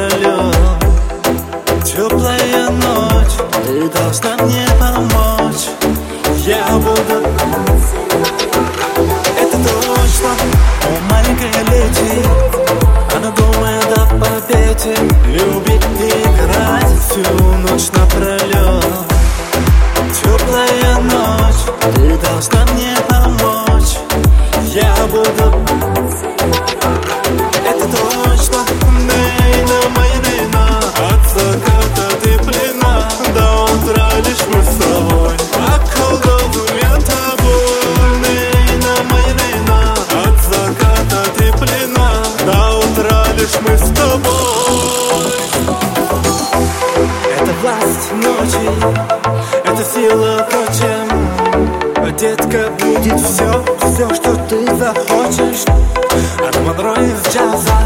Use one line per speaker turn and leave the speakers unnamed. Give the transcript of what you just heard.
напролет. Теплая ночь, ты должна мне помочь. Я буду. Это точно, о, маленькая леди. Она думает о победе, любит играть всю ночь напролет. Теплая ночь, ты должна мне помочь. Я буду. Это точно, Нейна, моя Нейна. От заката ты пьяна, до утра лишь мы с тобой. Околдовываем тобой, Нейна, моя Нейна. От заката ты пьяна, до утра лишь мы с тобой. Это власть ночи, это сила прочим. Детка, будет все, что ты захочешь. От Монро из джаза